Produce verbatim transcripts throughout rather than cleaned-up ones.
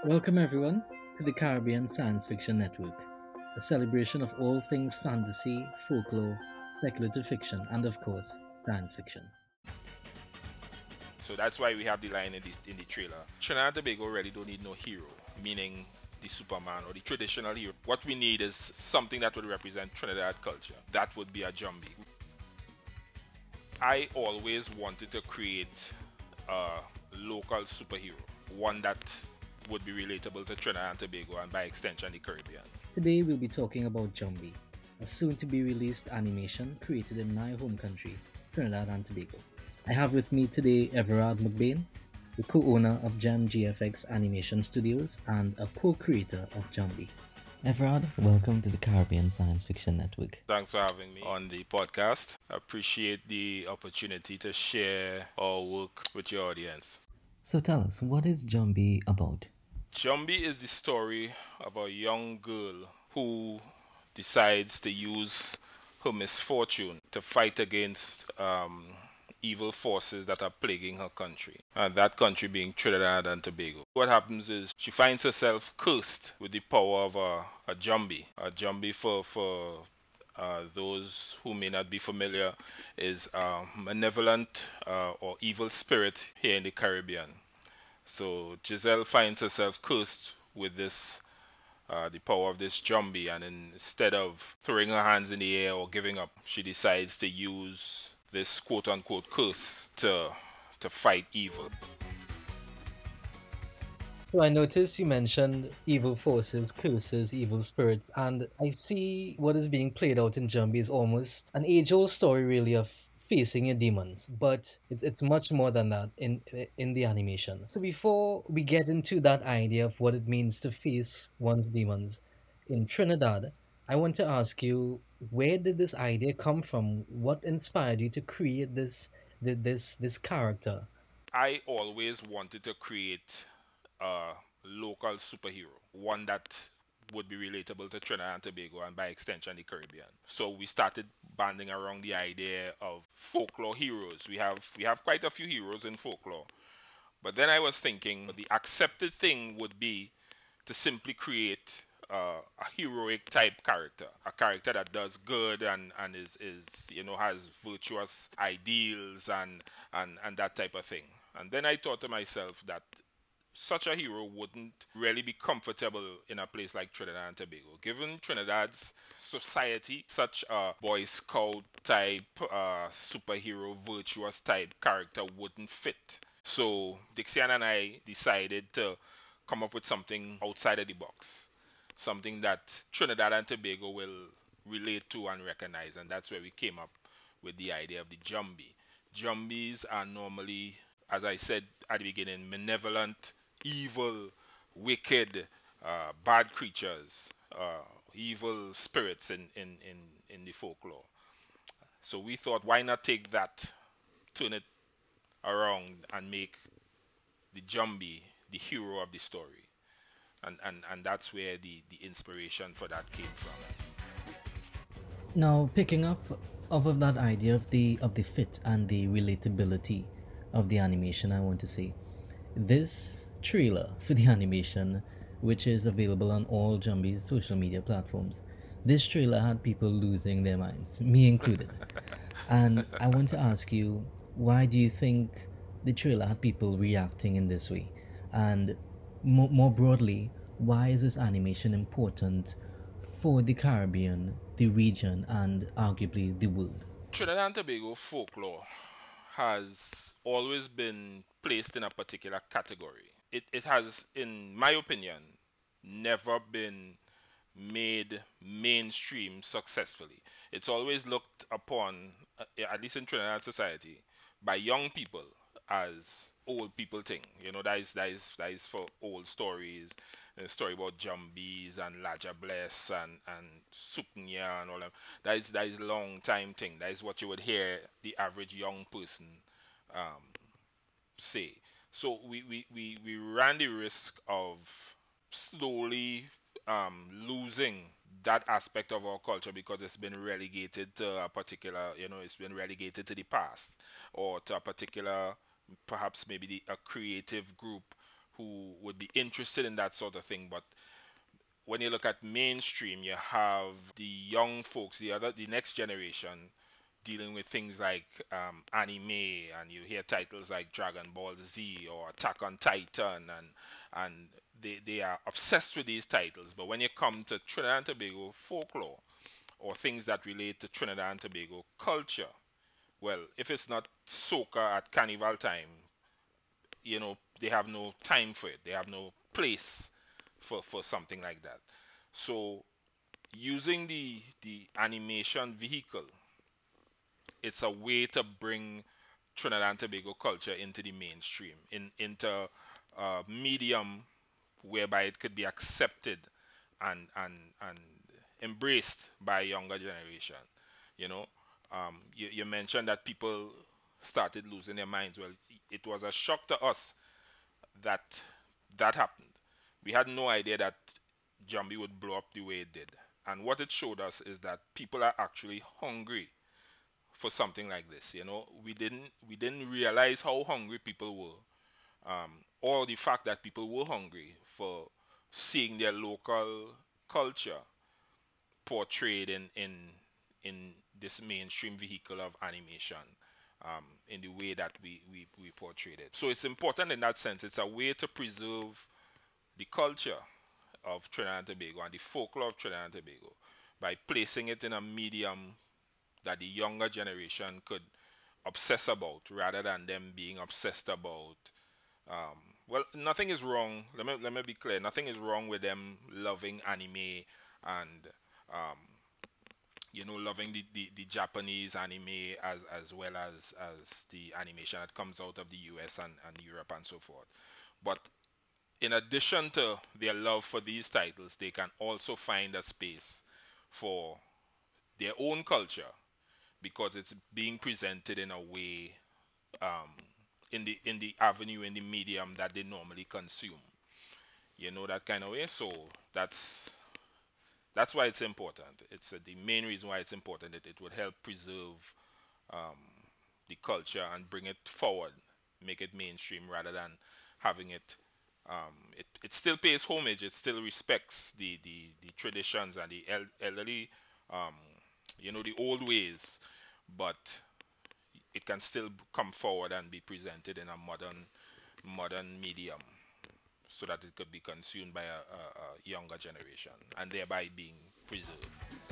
Welcome, everyone, to the Caribbean Science Fiction Network, a celebration of all things fantasy, folklore, speculative fiction, and of course, science fiction. So that's why we have the line in, this, in the trailer. Trinidad and Tobago really don't need no hero, meaning the Superman or the traditional hero. What we need is something that would represent Trinidad culture. That would be a Jumbie. I always wanted to create a local superhero, one that would be relatable to Trinidad and Tobago and by extension the Caribbean. Today, we'll be talking about Jumbie, a soon to be released animation created in my home country, Trinidad and Tobago. I have with me today Everard McBain, the co owner of Gem G F X Animation Studios and a co creator of Jumbie. Everard, welcome to the Caribbean Science Fiction Network. Thanks for having me on the podcast. I appreciate the opportunity to share our work with your audience. So tell us, what is Jumbie about? Jumbie is the story of a young girl who decides to use her misfortune to fight against um, evil forces that are plaguing her country, and that country being Trinidad and Tobago. What happens is she finds herself cursed with the power of a, a Jumbie. A Jumbie, for, for uh, those who may not be familiar, is a malevolent uh, or evil spirit here in the Caribbean. So Giselle finds herself cursed with this, uh, the power of this Jumbie, and instead of throwing her hands in the air or giving up, she decides to use this quote unquote curse to to fight evil. So I noticed you mentioned evil forces, curses, evil spirits, and I see what is being played out in Jumbie is almost an age-old story, really, of facing your demons. But it's it's much more than that in in the animation. So before we get into that idea of what it means to face one's demons in Trinidad, I want to ask you, where did this idea come from? What inspired you to create this th- this this character? I always wanted to create a local superhero, one that would be relatable to Trinidad and Tobago and by extension the Caribbean. So we started banding around the idea of folklore heroes. We have we have quite a few heroes in folklore. But then I was thinking the accepted thing would be to simply create uh, a heroic type character, a character that does good and, and is, is you know has virtuous ideals and, and and that type of thing. And then I thought to myself that such a hero wouldn't really be comfortable in a place like Trinidad and Tobago. Given Trinidad's society, such a Boy Scout type, uh, superhero, virtuous type character wouldn't fit. So Dixian and I decided to come up with something outside of the box, something that Trinidad and Tobago will relate to and recognize, and that's where we came up with the idea of the Jumbie. Jumbies are normally, as I said at the beginning, malevolent, evil, wicked, uh, bad creatures, uh, evil spirits in, in, in, in the folklore. So we thought, why not take that, turn it around, and make the Jumbie the hero of the story? And, and, and that's where the, the inspiration for that came from. Now, picking up off of that idea of the of the fit and the relatability of the animation, I want to say this trailer for the animation, which is available on all Jumbie's social media platforms, this trailer had people losing their minds, me included. And I want to ask you, why do you think the trailer had people reacting in this way? And more, more broadly, why is this animation important for the Caribbean, the region, and arguably the world? Trinidad and Tobago folklore has always been placed in a particular category. It, it has, in my opinion, never been made mainstream successfully. It's always looked upon, uh, at least in Trinidad society, by young people as old people thing. You know, that is that is that is for old stories. A story about Jumbies and Laja Bless and and Suknya and all that. That is that is long time thing. That is what you would hear the average young person say. So we, we, we, we ran the risk of slowly um, losing that aspect of our culture because it's been relegated to a particular, you know, it's been relegated to the past or to a particular, perhaps maybe the, a creative group who would be interested in that sort of thing. But when you look at mainstream, you have the young folks, the other, the next generation, dealing with things like um, anime, and you hear titles like Dragon Ball Z or Attack on Titan, and and they they are obsessed with these titles. But when you come to Trinidad and Tobago folklore or things that relate to Trinidad and Tobago culture, well, if it's not soca at carnival time, you know, they have no time for it. They have no place for, for something like that. So using the the animation vehicle, it's a way to bring Trinidad and Tobago culture into the mainstream, in into a medium whereby it could be accepted and and and embraced by a younger generation. You know, um, you, you mentioned that people started losing their minds. Well, it was a shock to us that that happened. We had no idea that Jambi would blow up the way it did. And what it showed us is that people are actually hungry for something like this. You know, we didn't we didn't realize how hungry people were, um, or the fact that people were hungry for seeing their local culture portrayed in in in this mainstream vehicle of animation, um, in the way that we, we, we portrayed it. So it's important in that sense. It's a way to preserve the culture of Trinidad and Tobago and the folklore of Trinidad and Tobago by placing it in a medium that the younger generation could obsess about rather than them being obsessed about. Um, well, nothing is wrong. Let me let me be clear. Nothing is wrong with them loving anime and um, you know, loving the, the, the Japanese anime as as well as as the animation that comes out of the U S and, and Europe and so forth. But in addition to their love for these titles, they can also find a space for their own culture because it's being presented in a way, um, in the in the avenue, in the medium that they normally consume. You know, that kind of way. So that's that's why it's important. It's uh, the main reason why it's important. That it would help preserve um, the culture and bring it forward, make it mainstream rather than having it. Um, it, it still pays homage. It still respects the, the, the traditions and the el- elderly, um, you know, the old ways, but it can still come forward and be presented in a modern modern medium so that it could be consumed by a, a, a younger generation and thereby being preserved.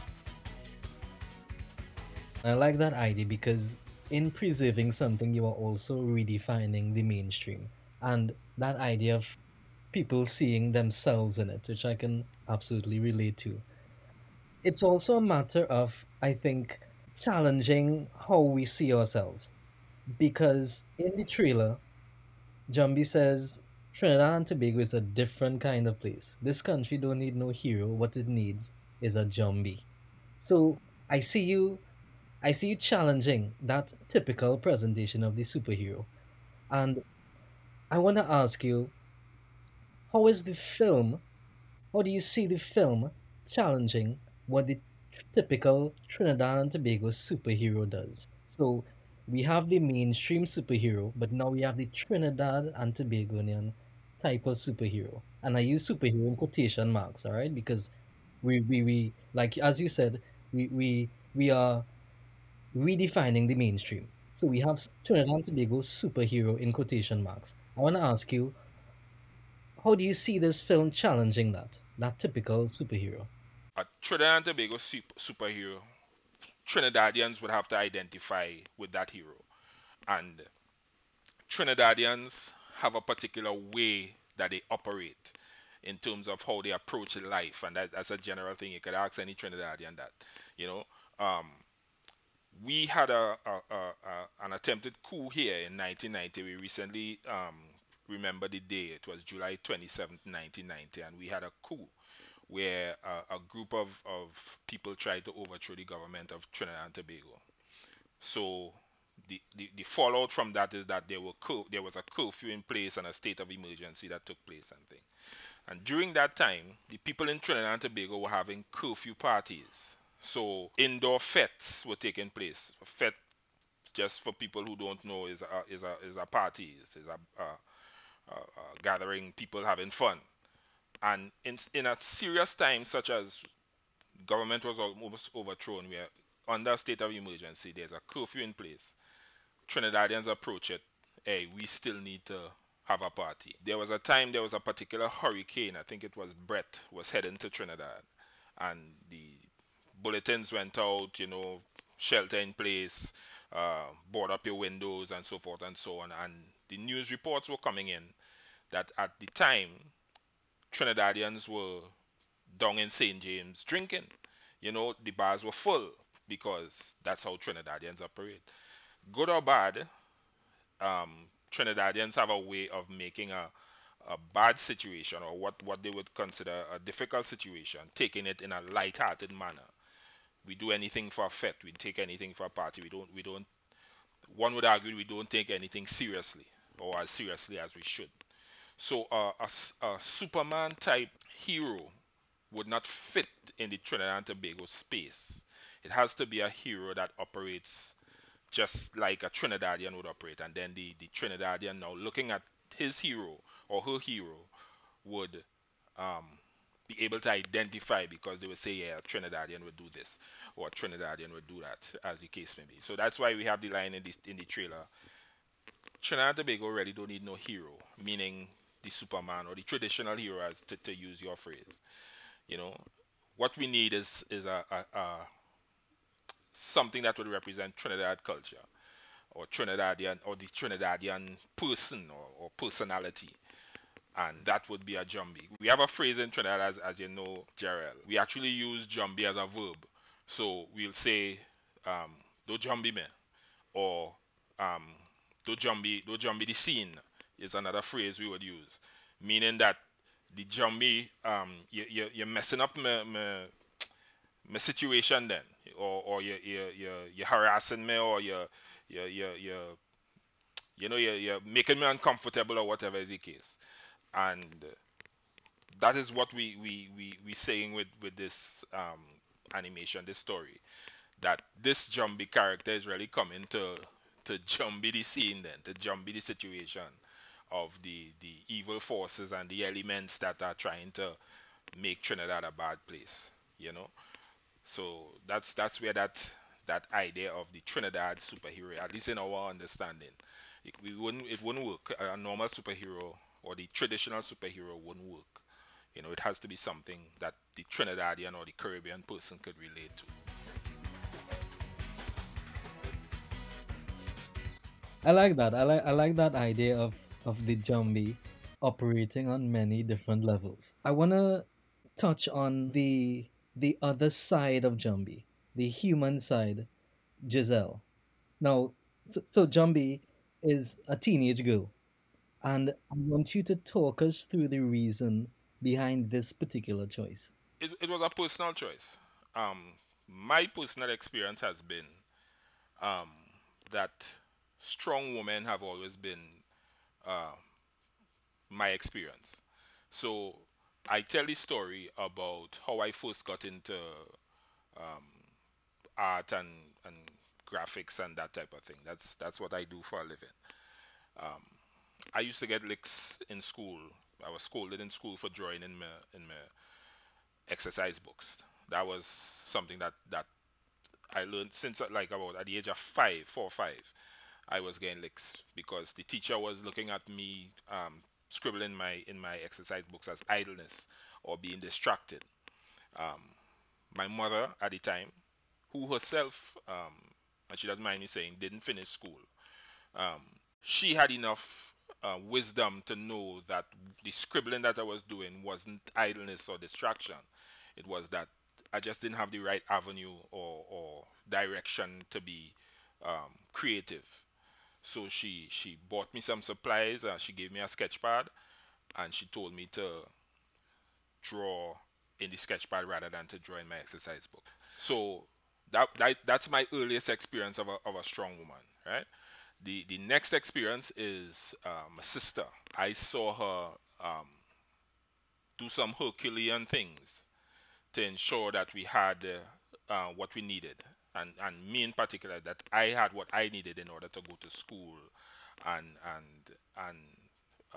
I like that idea because in preserving something, you are also redefining the mainstream. And that idea of people seeing themselves in it, which I can absolutely relate to. It's also a matter of, I think, challenging how we see ourselves. Because in the trailer, Jambi says Trinidad and Tobago is a different kind of place. This country don't need no hero. What it needs is a Jambi. So I see you I see you challenging that typical presentation of the superhero. And I want to ask you, how is the film, how do you see the film challenging what the typical Trinidad and Tobago superhero does? So we have the mainstream superhero, but now we have the Trinidad and Tobagonian type of superhero. And I use superhero in quotation marks, all right? Because we, we, we like as you said, we, we, we are redefining the mainstream. So we have Trinidad and Tobago superhero in quotation marks. I want to ask you, how do you see this film challenging that, that typical superhero? A Trinidad and Tobago super, superhero, Trinidadians would have to identify with that hero. And Trinidadians have a particular way that they operate in terms of how they approach life, and that, that's a general thing. You could ask any Trinidadian that, you know. Um, we had a, a, a, a an attempted coup here in nineteen ninety. We recently um, remember the day. It was July twenty-seventh, nineteen ninety, and we had a coup where uh, a group of, of people tried to overthrow the government of Trinidad and Tobago. So the, the, the fallout from that is that there were cur- there was a curfew in place and a state of emergency that took place and thing. And during that time, the people in Trinidad and Tobago were having curfew parties. So indoor fetes were taking place. A fete, just for people who don't know, is a is a is a party. Is a, a uh, uh, gathering, people having fun. And in in a serious time such as government was almost overthrown, we are under a state of emergency. There's a curfew in place. Trinidadians approach it. Hey, we still need to have a party. There was a time there was a particular hurricane. I think it was Brett was heading to Trinidad, and the bulletins went out. You know, shelter in place, uh, board up your windows, and so forth and so on. And the news reports were coming in that at the time Trinidadians were down in Saint James drinking. You know, the bars were full because that's how Trinidadians operate. Good or bad, um, Trinidadians have a way of making a, a bad situation or what, what they would consider a difficult situation, taking it in a light-hearted manner. We do anything for a fete. We take anything for a party. We don't. We don't. One would argue we don't take anything seriously or as seriously as we should. So uh, a a Superman type hero would not fit in the Trinidad and Tobago space. It has to be a hero that operates just like a Trinidadian would operate, and then the, the Trinidadian now looking at his hero or her hero would um, be able to identify because they would say, yeah, a Trinidadian would do this or a Trinidadian would do that, as the case may be. So that's why we have the line in, this, in the trailer. Trinidad and Tobago really don't need no hero, meaning the Superman or the traditional hero, as to, to use your phrase. You know, what we need is is a, a, a something that would represent Trinidad culture or Trinidadian or the Trinidadian person or, or personality. And that would be a Jumbie. We have a phrase in Trinidad, as, as you know, Gerald. We actually use Jumbie as a verb. So we'll say, um, do Jumbie me, or um, do Jumbie, do Jumbie the scene is another phrase we would use, meaning that the Jumbie, um, you, you, you're messing up my, my, my situation then, or, or you, you, you, you're harassing me, or you're, you're, you're, you're you know, you're, you're making me uncomfortable, or whatever is the case. And that is what we, we, we, we saying with, with this um, animation, this story, that this Jumbie character is really coming to to Jumbie the scene then, to Jumbie the situation of the, the evil forces and the elements that are trying to make Trinidad a bad place, you know. So that's that's where that that idea of the Trinidad superhero, at least in our understanding, it, we wouldn't it wouldn't work. A normal superhero or the traditional superhero wouldn't work. You know, it has to be something that the Trinidadian or the Caribbean person could relate to. I like that. I like I like that idea of of the zombie operating on many different levels. I wanna touch on the the other side of zombie, the human side, Giselle. Now, so, so Zombie is a teenage girl, and I want you to talk us through the reason behind this particular choice. It, it was a personal choice. Um, my personal experience has been um, that strong women have always been uh, my experience. So I tell the story about how I first got into art and, and graphics and that type of thing. That's that's what I do for a living. I used to get licks in school. I was scolded in school for drawing in my in my exercise books. That was something that that I learned since uh, like about at the age of five, four or five. I was getting licks because the teacher was looking at me um, scribbling my in my exercise books as idleness or being distracted. My mother at the time, who herself, um, and she doesn't mind me saying, didn't finish school. She had enough uh, wisdom to know that the scribbling that I was doing wasn't idleness or distraction. It was that I just didn't have the right avenue or, or direction to be um, creative. So she she bought me some supplies. Uh, she gave me a sketch pad, and she told me to draw in the sketch pad rather than to draw in my exercise books. So that, that that's my earliest experience of a, of a strong woman, right? The the next experience is uh, my sister. I saw her um, do some Herculean things to ensure that we had uh, uh, what we needed, and and me in particular, that I had what I needed in order to go to school, and and and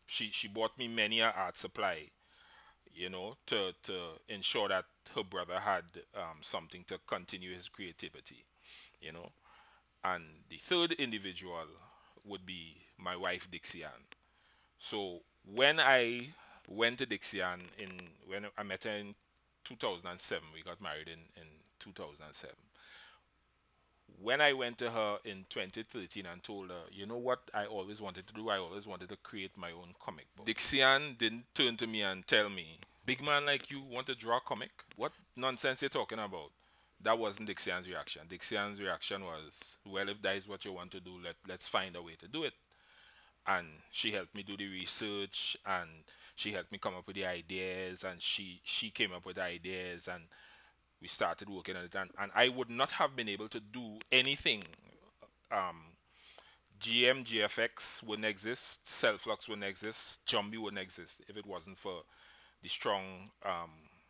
she she bought me many a art supply, you know, to to ensure that her brother had um, something to continue his creativity, you know. And the third individual would be my wife Dixie Ann. So when I went to Dixie Ann in when I met her in two thousand seven, we got married in in two thousand seven. When I went to her in twenty thirteen and told her, you know what I always wanted to do? I always wanted to create my own comic book. Dixie Ann didn't turn to me and tell me, big man like you want to draw a comic? What nonsense you're talking about? That wasn't Dixie Ann's reaction. Dixie Ann's reaction was, well, if that is what you want to do, let, let's find a way to do it. And she helped me do the research, and she helped me come up with the ideas, and she, she came up with the ideas, and we started working on it, and, and I would not have been able to do anything. um, G M G F X wouldn't exist, Cellflux wouldn't exist, Jumbie wouldn't exist if it wasn't for the strong um,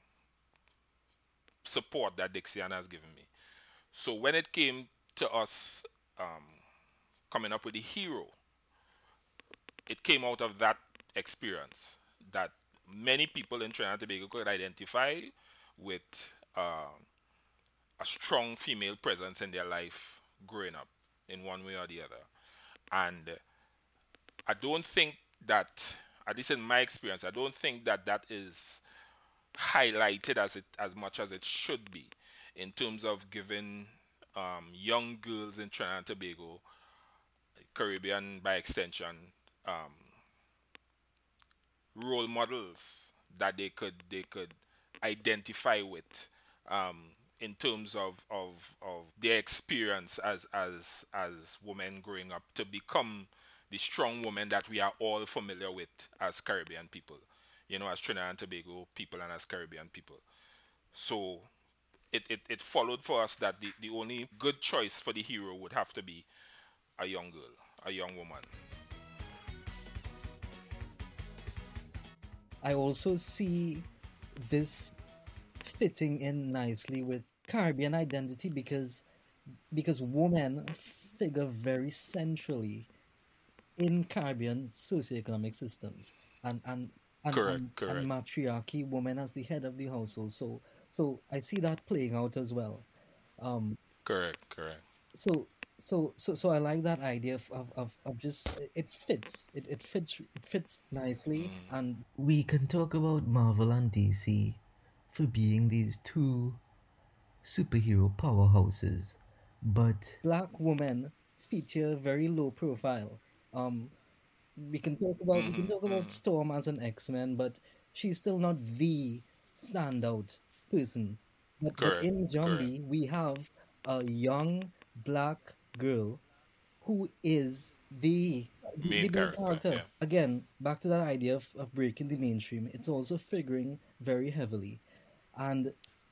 support that Dixiana has given me. So when it came to us um, coming up with the hero, it came out of that experience that many people in Trinidad and Tobago could identify with uh, a strong female presence in their life growing up in one way or the other. And I don't think that, at least in my experience, I don't think that that is highlighted as it as much as it should be in terms of giving um, young girls in Trinidad and Tobago, Caribbean by extension, um, role models that they could they could identify with, um, in terms of, of, of their experience as as as women growing up to become the strong women that we are all familiar with as Caribbean people, you know, as Trinidad and Tobago people and as Caribbean people. So it, it, it followed for us that the, the only good choice for the hero would have to be a young girl, a young woman. I also see this fitting in nicely with Caribbean identity because because women figure very centrally in Caribbean socioeconomic systems, and and and Correct, and, and correct, matriarchy, woman as the head of the household. So so I see that playing out as well. Um, correct, correct. so so so so I like that idea of of, of, of just it fits it, it fits it fits nicely, and we can talk about Marvel and D C for being these two superhero powerhouses, but black women feature very low profile. Um, we can talk about we can Mm-hmm, talk about mm-hmm. Storm as an X Men, but she's still not the standout person. But but Correct, in correct. Zombie, we have a young black girl who is the the, the Main main character, character. yeah. Again, back to that idea of, of breaking the mainstream. It's also figuring very heavily. And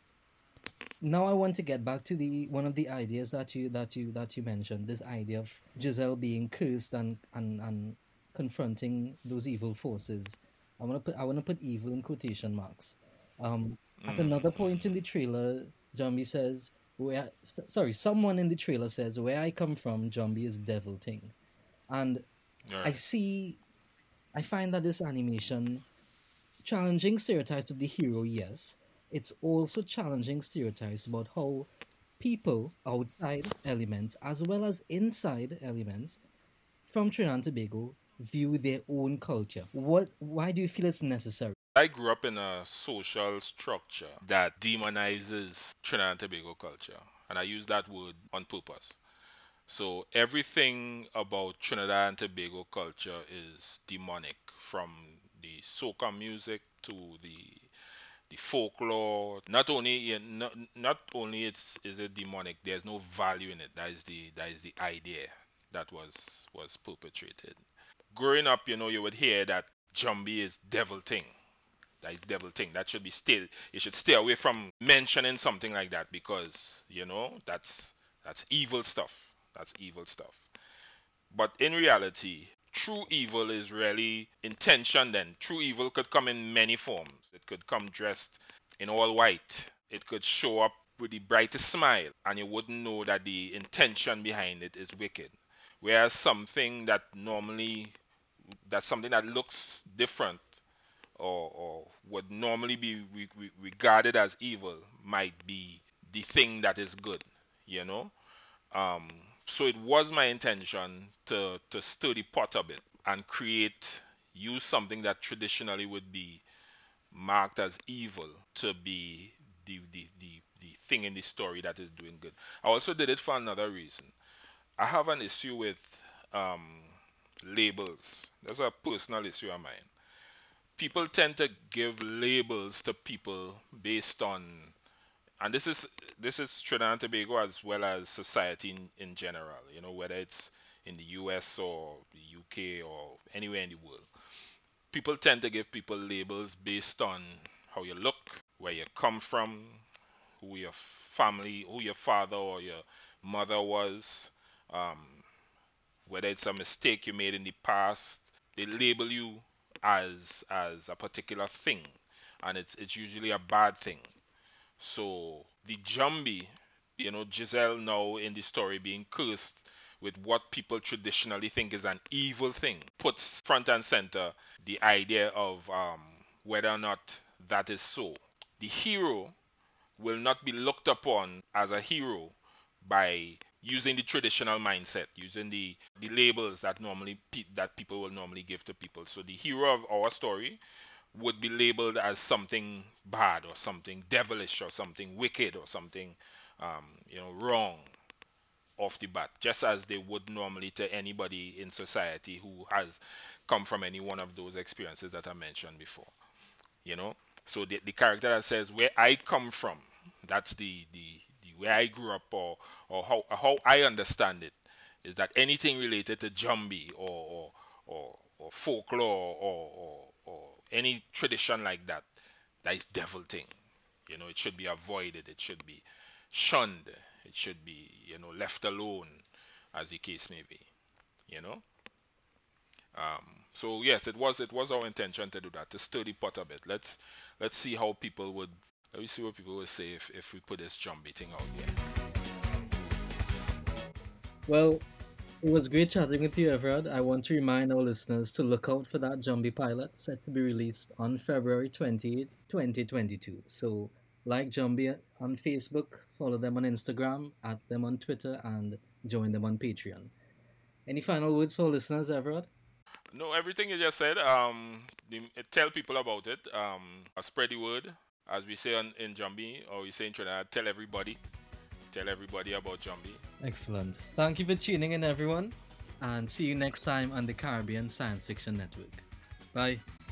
now I want to get back to the one of the ideas that you that you that you mentioned. This idea of Giselle being cursed and and, and confronting those evil forces. I want to put I want to put evil in quotation marks. Um, at another Mm-hmm, point in the trailer, Jambi says, "Where s- sorry, someone in the trailer says where I come from, Jambi is devil thing," and mm-hmm. All I right. see. I find that this animation challenging stereotypes of the hero, yes. It's also challenging stereotypes about how people outside elements as well as inside elements from Trinidad and Tobago view their own culture. What? Why do you feel it's necessary? I grew up in a social structure that demonizes Trinidad and Tobago culture, and I use that word on purpose. So everything about Trinidad and Tobago culture is demonic, from the soca music to the the folklore. Not only yeah, not, not only it's is it demonic, there's no value in it. That is the that is the idea that was was perpetrated. Growing up, you know, you would hear that Jumbie is devil thing. That is devil thing. That should be still. You should stay away from mentioning something like that because you know that's that's evil stuff. That's evil stuff. But in reality, true evil is really intention. Then true evil could come in many forms. It could come dressed in all white. It could show up with the brightest smile, and you wouldn't know that the intention behind it is wicked. Whereas something that normally that's something that looks different or, or would normally be re- re- regarded as evil might be the thing that is good, you know. Um, so it was my intention to to stir the pot a bit and create use something that traditionally would be marked as evil to be the the, the the thing in the story that is doing good. I also did it for another reason. I have an issue with um, labels. That's a personal issue of mine. People tend to give labels to people based on, and this is this is Trinidad and Tobago as well as society in, in general. You know, whether it's in the U S or the U K or anywhere in the world, people tend to give people labels based on how you look, where you come from, who your family, who your father or your mother was, whether it's a mistake you made in the past. They label you as as a particular thing, and it's it's usually a bad thing. So the Jambi, you know, Giselle now in the story being cursed with what people traditionally think is an evil thing, puts front and center the idea of um, whether or not that is so. The hero will not be looked upon as a hero by using the traditional mindset, using the, the labels that normally pe- that people will normally give to people. So the hero of our story would be labeled as something bad or something devilish or something wicked or something um, you know wrong off the bat, just as they would normally to anybody in society who has come from any one of those experiences that I mentioned before. You know, so the, the character that says where I come from, that's the the, the where I grew up, or or how how I understand it, is that anything related to Jambi or or or, or folklore or, or or any tradition like that, that is devil thing. You know, it should be avoided. It should be shunned. It should be, you know, left alone, as the case may be. You know. So yes, it was it was our intention to do that, to stir the pot a bit. Let's let's see how people would let me see what people would say if, if we put this zombie thing out there. Well, it was great chatting with you, Everard. I want to remind our listeners to look out for that zombie pilot set to be released on February twenty-eighth, twenty twenty-two. So, like Zombie on Facebook, follow them on Instagram, at them on Twitter, and join them on Patreon. Any final words for our listeners, Everard? No, everything you just said. Um, the, tell people about it. Um, spread the word, as we say on, in Jambi, or we say in Trinidad. Tell everybody. Tell everybody about Jambi. Excellent. Thank you for tuning in, everyone, and see you next time on the Caribbean Science Fiction Network. Bye.